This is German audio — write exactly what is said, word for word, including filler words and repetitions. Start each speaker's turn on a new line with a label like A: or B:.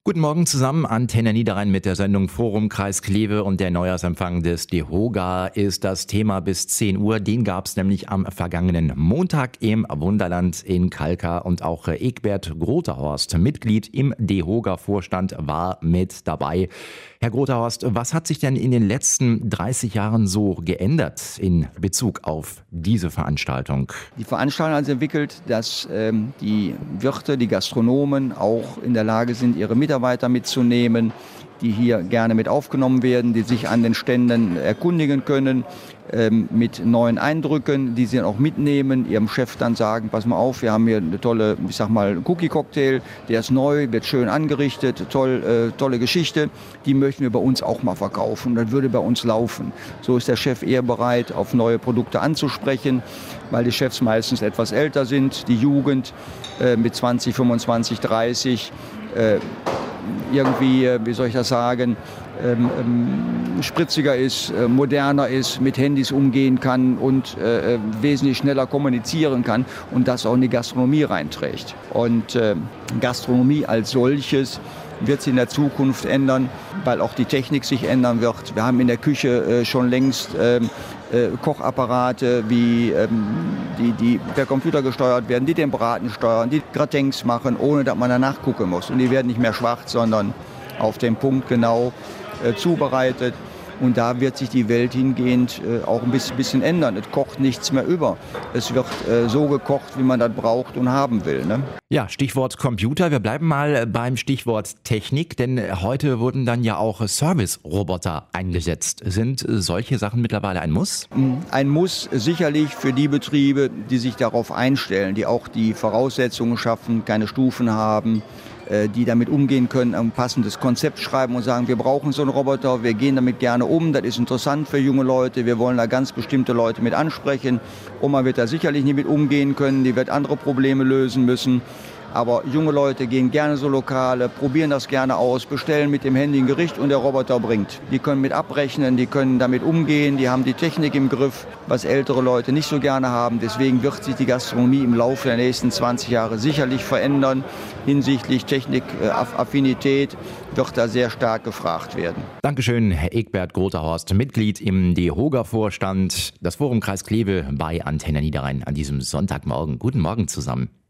A: Guten Morgen zusammen, Antenne Niederrhein mit der Sendung Forum Kreis Kleve und der Neujahrsempfang des DEHOGA ist das Thema bis zehn Uhr. Den gab es nämlich am vergangenen Montag im Wunderland in Kalkar und auch Egbert Grotehorst, Mitglied im DEHOGA-Vorstand, war mit dabei. Herr Grotehorst, was hat sich denn in den letzten dreißig Jahren so geändert in Bezug auf diese Veranstaltung?
B: Die Veranstaltung hat sich entwickelt, dass ähm, die Wirte, die Gastronomen auch in der Lage sind, ihre Mitarbeiter mitzunehmen, die hier gerne mit aufgenommen werden, die sich an den Ständen erkundigen können, ähm, mit neuen Eindrücken, die sie dann auch mitnehmen, ihrem Chef dann sagen, pass mal auf, wir haben hier eine tolle, ich sag mal, Cookie-Cocktail, der ist neu, wird schön angerichtet, toll, äh, tolle Geschichte, die möchten wir bei uns auch mal verkaufen, das würde bei uns laufen. So ist der Chef eher bereit, auf neue Produkte anzusprechen, weil die Chefs meistens etwas älter sind, die Jugend äh, mit zwanzig, fünfundzwanzig, dreißig, äh, irgendwie, wie soll ich das sagen, ähm, ähm, spritziger ist, äh, moderner ist, mit Handys umgehen kann und äh, wesentlich schneller kommunizieren kann und das auch in die Gastronomie reinträgt. Und äh, Gastronomie als solches wird sich in der Zukunft ändern, weil auch die Technik sich ändern wird. Wir haben in der Küche äh, schon längst ähm, äh, Kochapparate, wie, ähm, die, die per Computer gesteuert werden, die den Braten steuern, die Gratins machen, ohne dass man danach gucken muss. Und die werden nicht mehr schwarz, sondern auf den Punkt genau äh, zubereitet. Und da wird sich die Welt hingehend äh, auch ein bisschen, bisschen ändern. Es kocht nichts mehr über. Es wird äh, so gekocht, wie man das braucht und haben will. Ne?
A: Ja, Stichwort Computer. Wir bleiben mal beim Stichwort Technik, denn heute wurden dann ja auch Service-Roboter eingesetzt. Sind solche Sachen mittlerweile ein Muss?
B: Ein Muss sicherlich für die Betriebe, die sich darauf einstellen, die auch die Voraussetzungen schaffen, keine Stufen haben, die damit umgehen können, ein passendes Konzept schreiben und sagen, wir brauchen so einen Roboter, wir gehen damit gerne um, das ist interessant für junge Leute, wir wollen da ganz bestimmte Leute mit ansprechen. Oma wird da sicherlich nicht mit umgehen können, die wird andere Probleme lösen müssen. Aber junge Leute gehen gerne so Lokale, probieren das gerne aus, bestellen mit dem Handy ein Gericht und der Roboter bringt. Die können mit abrechnen, die können damit umgehen, die haben die Technik im Griff, was ältere Leute nicht so gerne haben. Deswegen wird sich die Gastronomie im Laufe der nächsten zwanzig Jahre sicherlich verändern. Hinsichtlich Technikaffinität wird da sehr stark gefragt werden.
A: Dankeschön, Herr Egbert Grotehorst, Mitglied im DEHOGA-Vorstand. Das Forum Kreis Kleve bei Antenne Niederrhein an diesem Sonntagmorgen. Guten Morgen zusammen.